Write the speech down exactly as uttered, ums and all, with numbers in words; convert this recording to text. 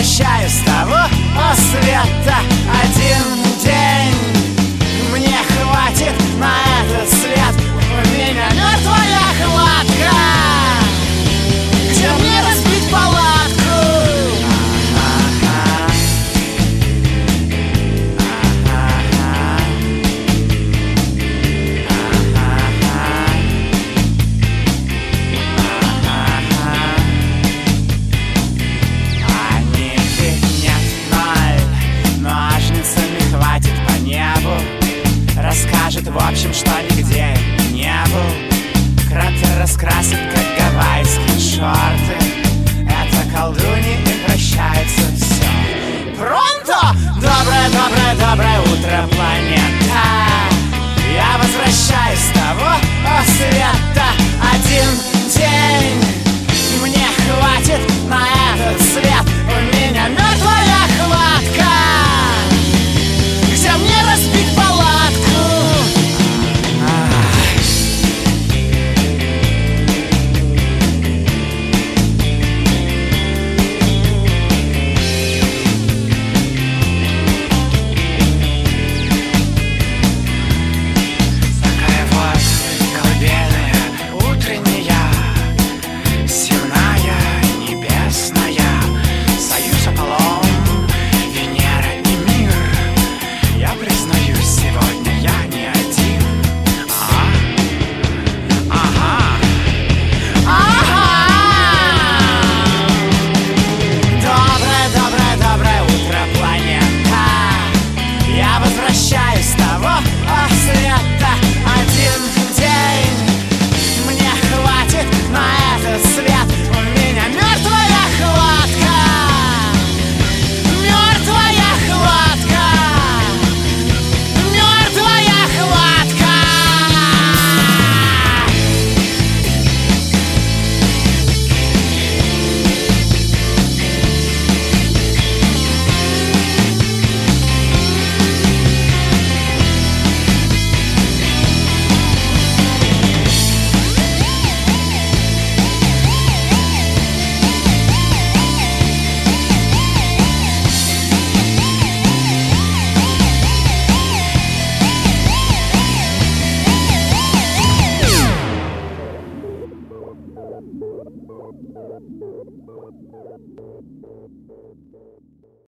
возвращаюсь с того света. Один день мне хватит на этот свет. У меня мертвая хватка. Где мне разбить палатку? А-а-а. А-а-а. А-а-а. Они фигнят ноль, ножницами хватит по небу. Расскажет в общем, что нигде не был. Кратер раскрасит, как гавайские шорты. Это колдуньи и прощается все. Пронто! Доброе, доброе, доброе утро, планета. Я возвращаюсь с того света. Один день мне хватит на этот свет. У меня мертвая хватка. Где мне разбить палатку? Ах. Такая вот колыбельная утренняя, земная, небесная, союз Аполлон, Венера и мир. Я признаюсь, сегодня я не один. Ага, ага, ага. Доброе, доброе, доброе утро, планета. Я возвращаюсь с того света. Один день мне хватит на этот свет. У меня мертвая хватка. Мертвая хватка. Мертвая хватка. Thank you.